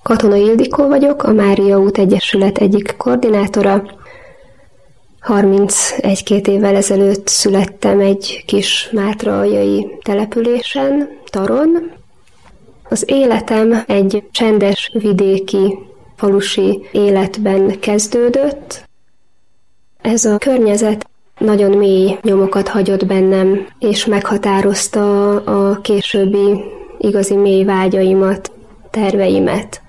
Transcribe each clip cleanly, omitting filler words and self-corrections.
Katona Ildikó vagyok, a Mária út Egyesület egyik koordinátora. 31-2 évvel ezelőtt születtem egy kis mátraljai településen, Taron. Az életem egy csendes vidéki, falusi életben kezdődött. Ez a környezet nagyon mély nyomokat hagyott bennem, és meghatározta a későbbi igazi mély vágyaimat, terveimet.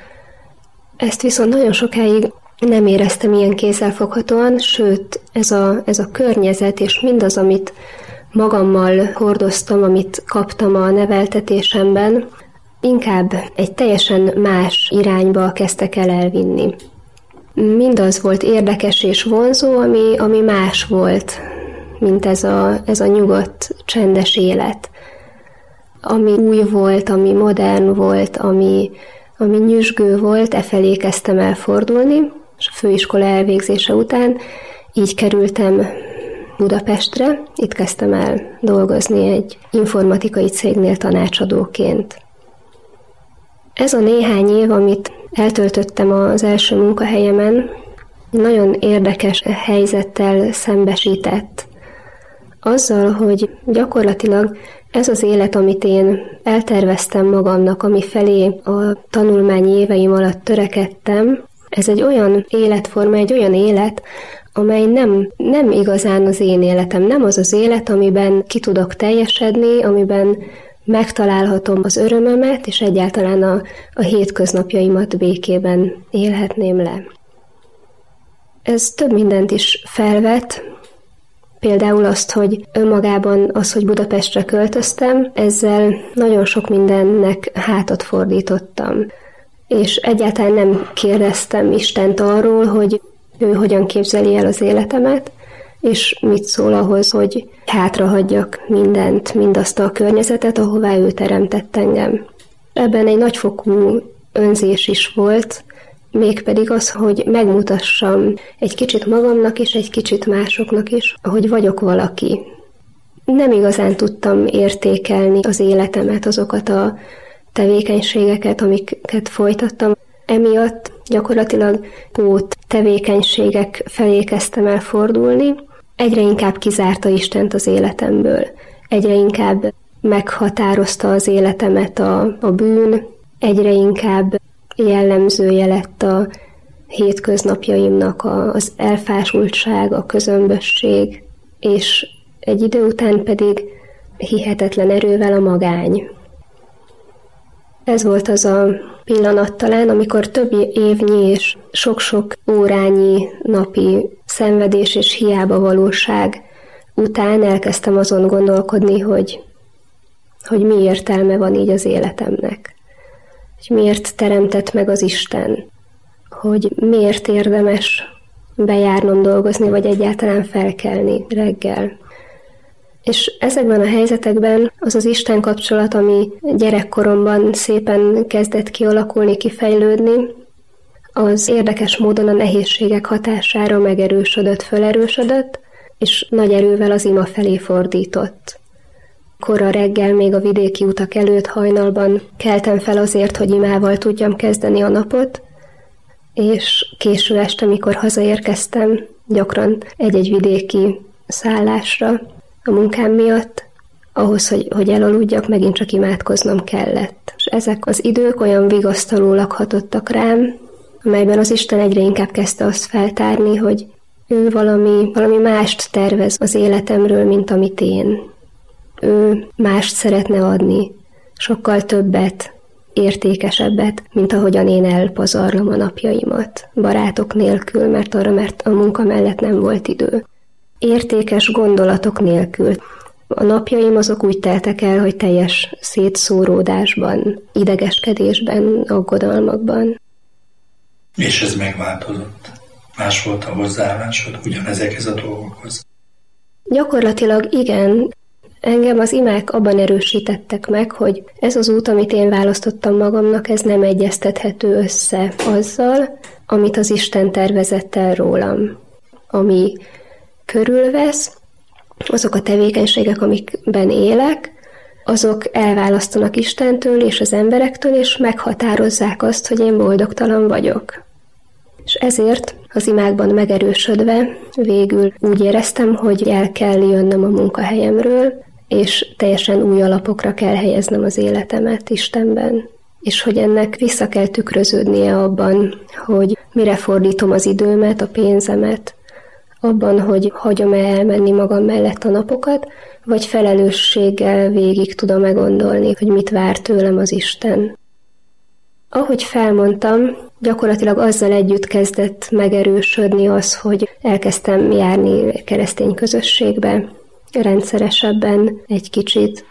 Ezt viszont nagyon sokáig nem éreztem ilyen kézzelfoghatóan, sőt, ez a környezet és mindaz, amit magammal hordoztam, amit kaptam a neveltetésemben, inkább egy teljesen más irányba kezdtek el elvinni. Mindaz volt érdekes és vonzó, ami más volt, mint ez a nyugodt, csendes élet. Ami új volt, ami modern volt, ami nyüzsgő volt, efelé kezdtem el fordulni, és a főiskola elvégzése után így kerültem Budapestre, itt kezdtem el dolgozni egy informatikai cégnél tanácsadóként. Ez a néhány év, amit eltöltöttem az első munkahelyemen, nagyon érdekes helyzettel szembesített. Azzal, hogy gyakorlatilag ez az élet, amit én elterveztem magamnak, ami felé a tanulmányi éveim alatt törekedtem, ez egy olyan életforma, egy olyan élet, amely nem igazán az én életem, nem az az élet, amiben ki tudok teljesedni, amiben megtalálhatom az örömömet, és egyáltalán a hétköznapjaimat békében élhetném le. Ez több mindent is felvet, például azt, hogy önmagában az, hogy Budapestre költöztem, ezzel nagyon sok mindennek hátat fordítottam. És egyáltalán nem kérdeztem Istent arról, hogy ő hogyan képzeli el az életemet, és mit szól ahhoz, hogy hátrahagyjak mindent, mindazt a környezetet, ahová ő teremtett engem. Ebben egy nagyfokú önzés is volt, mégpedig az, hogy megmutassam egy kicsit magamnak és egy kicsit másoknak is, hogy vagyok valaki. Nem igazán tudtam értékelni az életemet, azokat a tevékenységeket, amiket folytattam. Emiatt gyakorlatilag pót tevékenységek felé kezdtem el fordulni. Egyre inkább kizárta Istent az életemből. Egyre inkább meghatározta az életemet a bűn, egyre inkább jellemzője lett a hétköznapjaimnak az elfásultság, a közömbösség, és egy idő után pedig hihetetlen erővel a magány. Ez volt az a pillanat talán, amikor több évnyi és sok-sok órányi napi szenvedés és hiába valóság után elkezdtem azon gondolkodni, hogy mi értelme van így az életemnek. Hogy miért teremtett meg az Isten. Hogy miért érdemes bejárnom dolgozni, vagy egyáltalán felkelni reggel. És ezekben a helyzetekben az az Isten kapcsolat, ami gyerekkoromban szépen kezdett kialakulni, kifejlődni, az érdekes módon a nehézségek hatására megerősödött, fölerősödött, és nagy erővel az ima felé fordított. Kora reggel, még a vidéki utak előtt hajnalban keltem fel azért, hogy imával tudjam kezdeni a napot, és késő este, amikor hazaérkeztem, gyakran egy-egy vidéki szállásra a munkám miatt, ahhoz, hogy elaludjak, megint csak imádkoznom kellett. És ezek az idők olyan vigasztalólag hatottak rám, amelyben az Isten egyre inkább kezdte azt feltárni, hogy ő valami mást tervez az életemről, mint amit én. Ő mást szeretne adni, sokkal többet, értékesebbet, mint ahogyan én elpazarlom a napjaimat, barátok nélkül, mert a munka mellett nem volt idő. Értékes gondolatok nélkül. A napjaim azok úgy teltek el, hogy teljes szétszóródásban, idegeskedésben, aggodalmakban. És ez megváltozott? Más volt a hozzáállásod ugyanezekhez a dolgokhoz? Gyakorlatilag igen. Engem az imák abban erősítettek meg, hogy ez az út, amit én választottam magamnak, ez nem egyeztethető össze azzal, amit az Isten tervezett el rólam. Ami körülvesz, azok a tevékenységek, amikben élek, azok elválasztanak Istentől és az emberektől, és meghatározzák azt, hogy én boldogtalan vagyok. És ezért az imákban megerősödve végül úgy éreztem, hogy el kell jönnöm a munkahelyemről, és teljesen új alapokra kell helyeznem az életemet Istenben. És hogy ennek vissza kell tükröződnie abban, hogy mire fordítom az időmet, a pénzemet, abban, hogy hagyom-e elmenni magam mellett a napokat, vagy felelősséggel végig tudom-e gondolni, hogy mit vár tőlem az Isten. Ahogy felmondtam, gyakorlatilag azzal együtt kezdett megerősödni az, hogy elkezdtem járni keresztény közösségbe, rendszeresebben egy kicsit.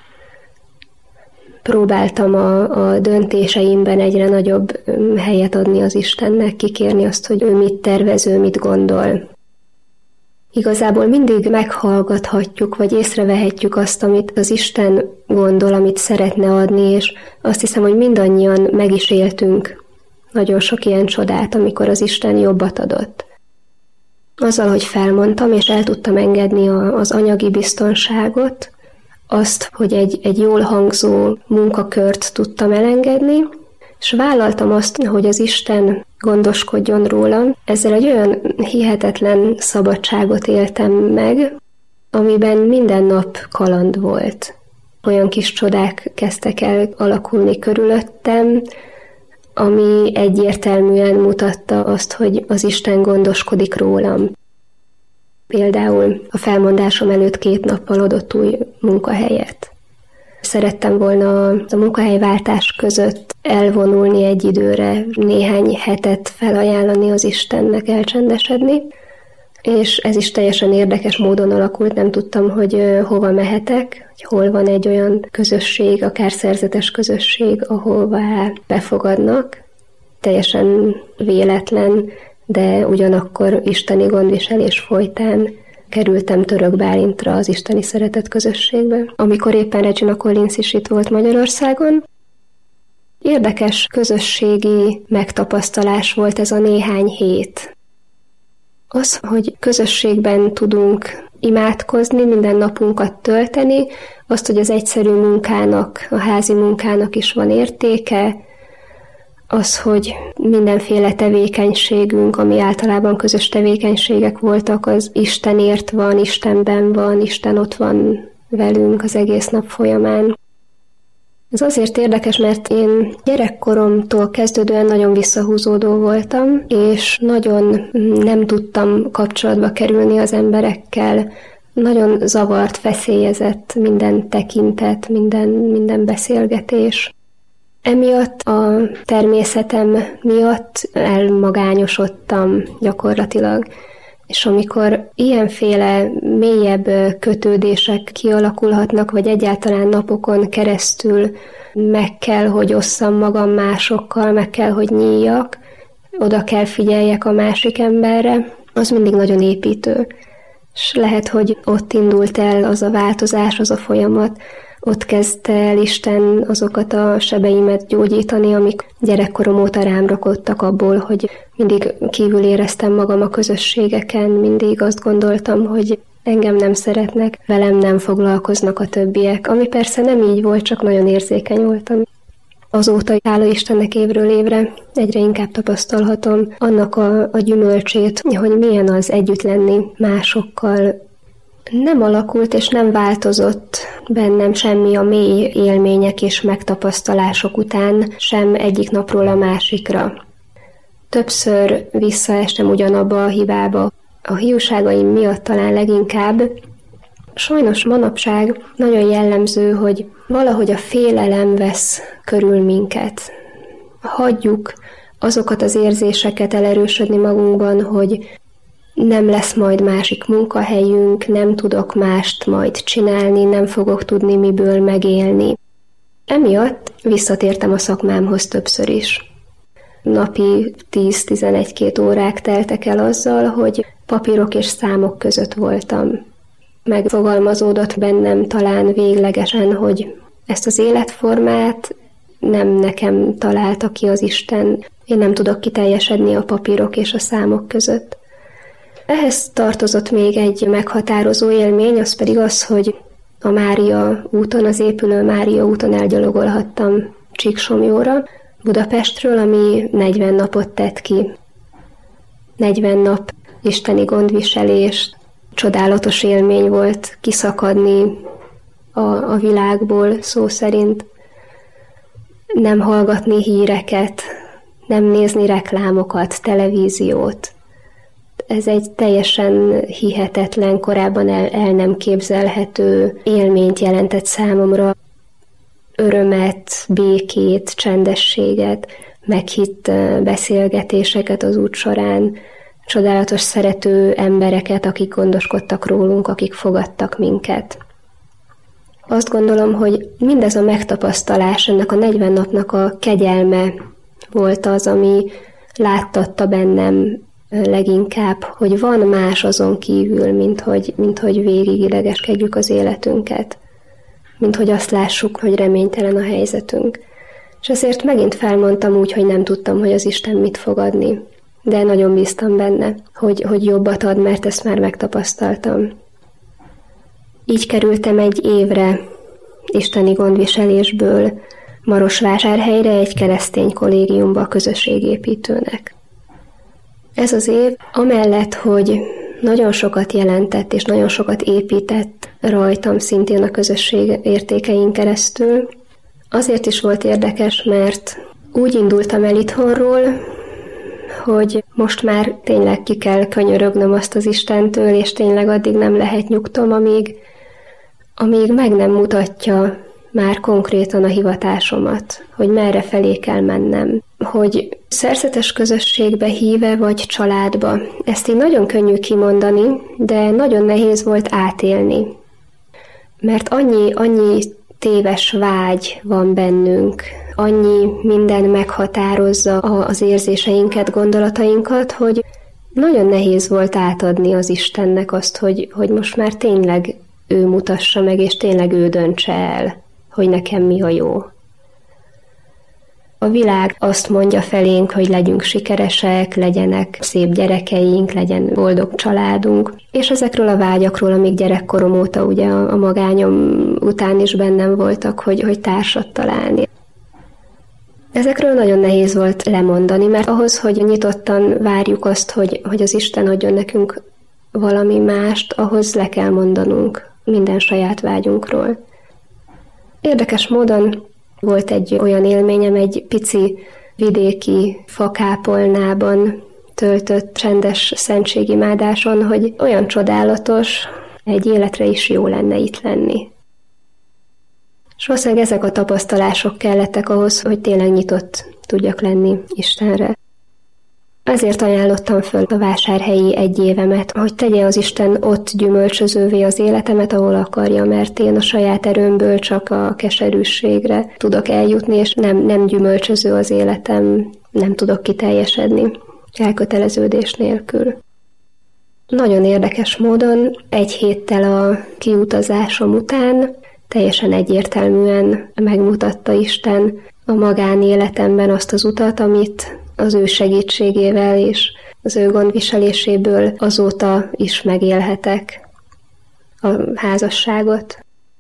Próbáltam a döntéseimben egyre nagyobb helyet adni az Istennek, kikérni azt, hogy ő mit tervez, ő mit gondol. Igazából mindig meghallgathatjuk, vagy észrevehetjük azt, amit az Isten gondol, amit szeretne adni, és azt hiszem, hogy mindannyian meg is éltünk nagyon sok ilyen csodát, amikor az Isten jobbat adott. Azzal, hogy felmondtam, és el tudtam engedni az anyagi biztonságot, azt, hogy egy jól hangzó munkakört tudtam elengedni, és vállaltam azt, hogy az Isten gondoskodjon rólam. Ezzel egy olyan hihetetlen szabadságot éltem meg, amiben minden nap kaland volt. Olyan kis csodák kezdtek el alakulni körülöttem, ami egyértelműen mutatta azt, hogy az Isten gondoskodik rólam. Például a felmondásom előtt 2 nappal adott új munkahelyet. Szerettem volna a munkahelyváltás között elvonulni egy időre, néhány hetet felajánlani az Istennek, elcsendesedni, és ez is teljesen érdekes módon alakult, nem tudtam, hogy hova mehetek, hogy hol van egy olyan közösség, akár szerzetes közösség, ahová befogadnak. Teljesen véletlen, de ugyanakkor isteni gondviselés folytán kerültem Török Bálintra, az isteni szeretet közösségbe, amikor éppen Regina Collins is itt volt Magyarországon. Érdekes közösségi megtapasztalás volt ez a néhány hét. Az, hogy közösségben tudunk imádkozni, minden napunkat tölteni, azt, hogy az egyszerű munkának, a házi munkának is van értéke, az, hogy mindenféle tevékenységünk, ami általában közös tevékenységek voltak, az Istenért van, Istenben van, Isten ott van velünk az egész nap folyamán. Ez azért érdekes, mert én gyerekkoromtól kezdődően nagyon visszahúzódó voltam, és nagyon nem tudtam kapcsolatba kerülni az emberekkel. Nagyon zavart, feszélyezett minden tekintet, minden beszélgetés. Emiatt a természetem miatt elmagányosodtam gyakorlatilag. És amikor ilyenféle mélyebb kötődések kialakulhatnak, vagy egyáltalán napokon keresztül meg kell, hogy osszam magam másokkal, meg kell, hogy nyíljak, oda kell figyeljek a másik emberre, az mindig nagyon építő. És lehet, hogy ott indult el az a változás, az a folyamat, ott kezdte el Isten azokat a sebeimet gyógyítani, amik gyerekkorom óta rám rakottak abból, hogy mindig kívül éreztem magam a közösségeken, mindig azt gondoltam, hogy engem nem szeretnek, velem nem foglalkoznak a többiek, ami persze nem így volt, csak nagyon érzékeny voltam. Azóta, hála Istennek, évről évre egyre inkább tapasztalhatom annak a gyümölcsét, hogy milyen az együtt lenni másokkal. Nem alakult és nem változott bennem semmi a mély élmények és megtapasztalások után, sem egyik napról a másikra. Többször visszaestem ugyanabba a hibába. A hiúságaim miatt talán leginkább. Sajnos manapság nagyon jellemző, hogy valahogy a félelem vesz körül minket. Hagyjuk azokat az érzéseket elerősödni magunkban, hogy nem lesz majd másik munkahelyünk, nem tudok mást majd csinálni, nem fogok tudni miből megélni. Emiatt visszatértem a szakmámhoz többször is. Napi 10-11-2 órák teltek el azzal, hogy papírok és számok között voltam. Megfogalmazódott bennem talán véglegesen, hogy ezt az életformát nem nekem találta ki az Isten, én nem tudok kiteljesedni a papírok és a számok között. Ehhez tartozott még egy meghatározó élmény, az pedig az, hogy a Mária úton, az épülő Mária úton elgyalogolhattam Csíksomlyóra, Budapestről, ami 40 napot tett ki. 40 nap isteni gondviselés, csodálatos élmény volt kiszakadni a világból, szó szerint. Nem hallgatni híreket, nem nézni reklámokat, televíziót. Ez egy teljesen hihetetlen, korábban el nem képzelhető élményt jelentett számomra. Örömet, békét, csendességet, meghitt beszélgetéseket az út során, csodálatos szerető embereket, akik gondoskodtak rólunk, akik fogadtak minket. Azt gondolom, hogy mindez a megtapasztalás, ennek a 40 napnak a kegyelme volt az, ami láttatta bennem leginkább, hogy van más azon kívül, mint hogy végig idegeskedjük az életünket. Mint hogy azt lássuk, hogy reménytelen a helyzetünk. És ezért megint felmondtam úgy, hogy nem tudtam, hogy az Isten mit fog adni. De nagyon bíztam benne, hogy jobbat ad, mert ezt már megtapasztaltam. Így kerültem egy évre isteni gondviselésből Marosvásárhelyre egy keresztény kollégiumba közösségépítőnek. Ez az év amellett, hogy nagyon sokat jelentett és nagyon sokat épített rajtam szintén a közösség értékein keresztül, azért is volt érdekes, mert úgy indultam el itthonról, hogy most már tényleg ki kell könyörögnöm azt az Istentől, és tényleg addig nem lehet nyugtom, amíg meg nem mutatja már konkrétan a hivatásomat, hogy merre felé kell mennem, hogy szerzetes közösségbe híve vagy családba. Ezt így nagyon könnyű kimondani, de nagyon nehéz volt átélni. Mert annyi téves vágy van bennünk, annyi minden meghatározza az érzéseinket, gondolatainkat, hogy nagyon nehéz volt átadni az Istennek azt, hogy most már tényleg ő mutassa meg, és tényleg ő döntse el, hogy nekem mi a jó. A világ azt mondja felénk, hogy legyünk sikeresek, legyenek szép gyerekeink, legyen boldog családunk, és ezekről a vágyakról, amik gyerekkorom óta ugye a magányom után is bennem voltak, hogy társat találni. Ezekről nagyon nehéz volt lemondani, mert ahhoz, hogy nyitottan várjuk azt, hogy az Isten adjon nekünk valami mást, ahhoz le kell mondanunk minden saját vágyunkról. Érdekes módon volt egy olyan élményem, egy pici vidéki fakápolnában töltött csendes szentségimádáson, hogy olyan csodálatos, egy életre is jó lenne itt lenni. És valószínűleg ezek a tapasztalások kellettek ahhoz, hogy tényleg nyitott tudjak lenni Istenre. Ezért ajánlottam föl a vásárhelyi egy évemet, hogy tegye az Isten ott gyümölcsözővé az életemet, ahol akarja, mert én a saját erőmből csak a keserűségre tudok eljutni, és nem gyümölcsöző az életem, nem tudok kiteljesedni elköteleződés nélkül. Nagyon érdekes módon egy héttel a kiutazásom után teljesen egyértelműen megmutatta Isten a magánéletemben azt az utat, amit az ő segítségével és az ő gondviseléséből azóta is megélhetek, a házasságot.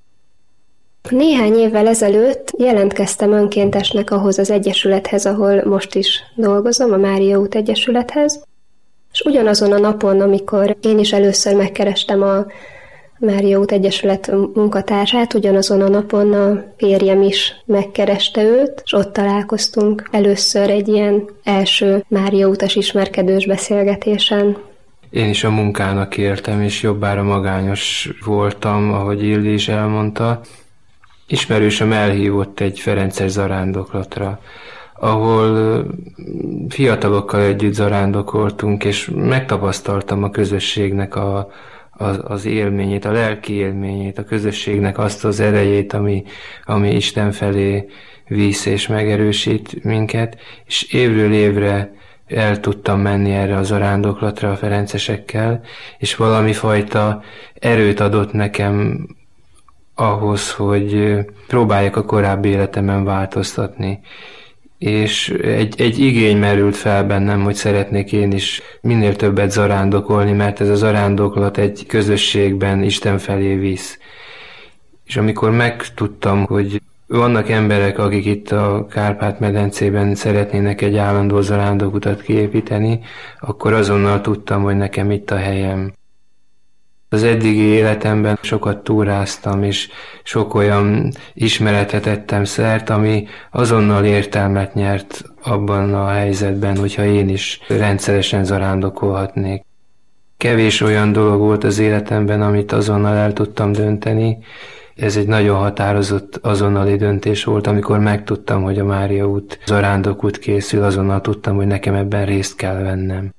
Néhány évvel ezelőtt jelentkeztem önkéntesnek ahhoz az egyesülethez, ahol most is dolgozom, a Mária út Egyesülethez, és ugyanazon a napon, amikor én is először megkerestem a Mária út Egyesület munkatársát, ugyanazon a napon a férjem is megkereste őt, és ott találkoztunk először egy ilyen első Mária utas ismerkedős beszélgetésen. Én is a munkának értem, és jobbára magányos voltam, ahogy Ildi is elmondta. Ismerősöm elhívott egy ferences zarándoklatra, ahol fiatalokkal együtt zarándokoltunk, és megtapasztaltam a közösségnek az élményét, a lelki élményét, a közösségnek azt az erejét, ami Isten felé visz és megerősít minket, és évről évre el tudtam menni erre a zarándoklatra a ferencesekkel, és valami fajta erőt adott nekem ahhoz, hogy próbáljak a korábbi életemen változtatni. És egy igény merült fel bennem, hogy szeretnék én is minél többet zarándokolni, mert ez a zarándoklat egy közösségben Isten felé visz. És amikor megtudtam, hogy vannak emberek, akik itt a Kárpát-medencében szeretnének egy állandó zarándokutat kiépíteni, akkor azonnal tudtam, hogy nekem itt a helyem. Az eddigi életemben sokat túráztam, és sok olyan ismeretet tettem szert, ami azonnal értelmet nyert abban a helyzetben, hogyha én is rendszeresen zarándokolhatnék. Kevés olyan dolog volt az életemben, amit azonnal el tudtam dönteni. Ez egy nagyon határozott azonnali döntés volt, amikor megtudtam, hogy a Mária út zarándokút készül, azonnal tudtam, hogy nekem ebben részt kell vennem.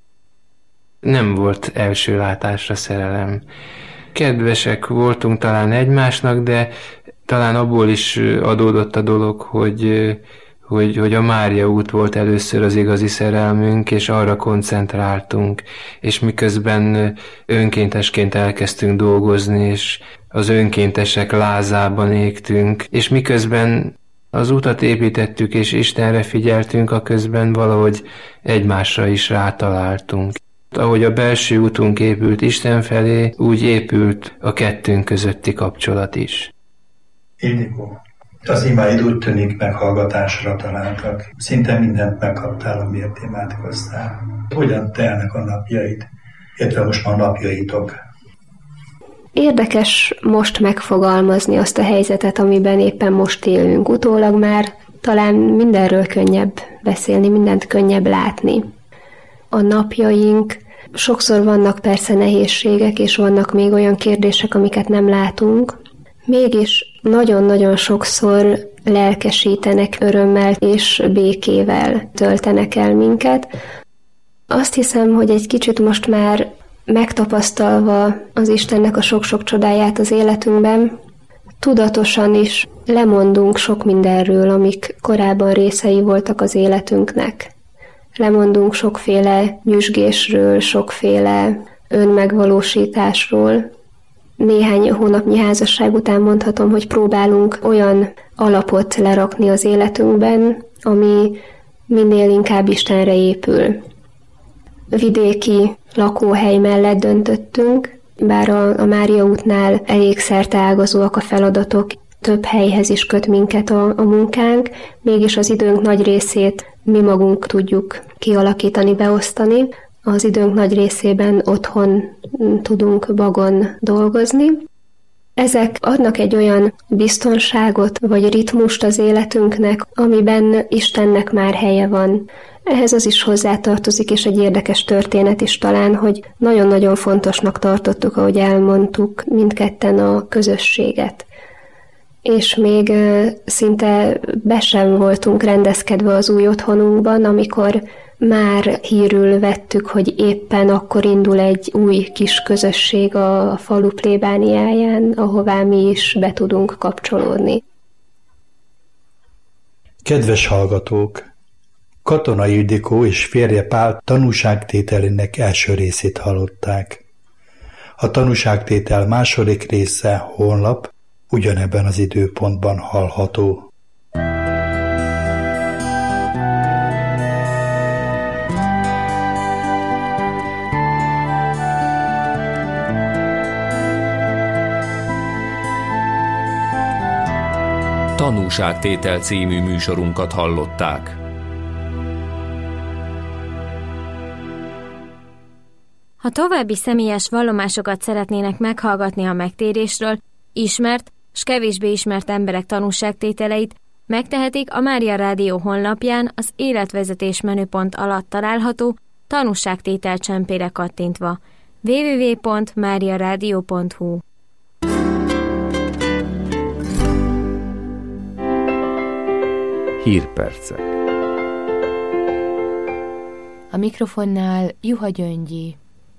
Nem volt első látásra szerelem. Kedvesek voltunk talán egymásnak, de talán abból is adódott a dolog, hogy a Mária út volt először az igazi szerelmünk, és arra koncentráltunk, és miközben önkéntesként elkezdtünk dolgozni, és az önkéntesek lázában égtünk, és miközben az utat építettük, és Istenre figyeltünk, aközben valahogy egymásra is rátaláltunk. Ahogy a belső útunk épült Isten felé, úgy épült a kettőnk közötti kapcsolat is. Ildikó, az imáid úgy tűnik meghallgatásra találtak. Szinte mindent megkaptál, amiért imádkoztál. Hogyan telnek a napjaid, illetve most már napjaitok? Érdekes most megfogalmazni azt a helyzetet, amiben éppen most élünk. Utólag már talán mindenről könnyebb beszélni, mindent könnyebb látni. A napjaink, sokszor vannak persze nehézségek, és vannak még olyan kérdések, amiket nem látunk, mégis nagyon-nagyon sokszor lelkesítenek, örömmel és békével töltenek el minket. Azt hiszem, hogy egy kicsit most már megtapasztalva az Istennek a sok-sok csodáját az életünkben, tudatosan is lemondunk sok mindenről, amik korábban részei voltak az életünknek. Lemondunk sokféle nyüzsgésről, sokféle önmegvalósításról. Néhány hónapnyi házasság után mondhatom, hogy próbálunk olyan alapot lerakni az életünkben, ami minél inkább Istenre épül. Vidéki lakóhely mellett döntöttünk, bár a Mária útnál elég szerteágazóak a feladatok, több helyhez is köt minket a munkánk, mégis az időnk nagy részét mi magunk tudjuk kialakítani, beosztani. Az időnk nagy részében otthon tudunk vagon dolgozni. Ezek adnak egy olyan biztonságot vagy ritmust az életünknek, amiben Istennek már helye van. Ehhez az is hozzátartozik, és egy érdekes történet is talán, hogy nagyon-nagyon fontosnak tartottuk, ahogy elmondtuk, mindketten a közösséget. És még szinte be sem voltunk rendezkedve az új otthonunkban, amikor már hírül vettük, hogy éppen akkor indul egy új kis közösség a falu plébániáján, ahová mi is be tudunk kapcsolódni. Kedves hallgatók! Katona Ildikó és férje Pál tanúságtételének első részét hallották. A tanúságtétel második része holnap ugyanebben az időpontban hallható. Tanúságtétel című műsorunkat hallották. Ha további személyes vallomásokat szeretnének meghallgatni a megtérésről, ismert s kevésbé ismert emberek tanúságtételeit, megtehetik a Mária Rádió honlapján az életvezetés menüpont alatt található tanúságtétel csempére kattintva. www.mariaradio.hu. Hírpercek. A mikrofonnál Juha Gyöngyi.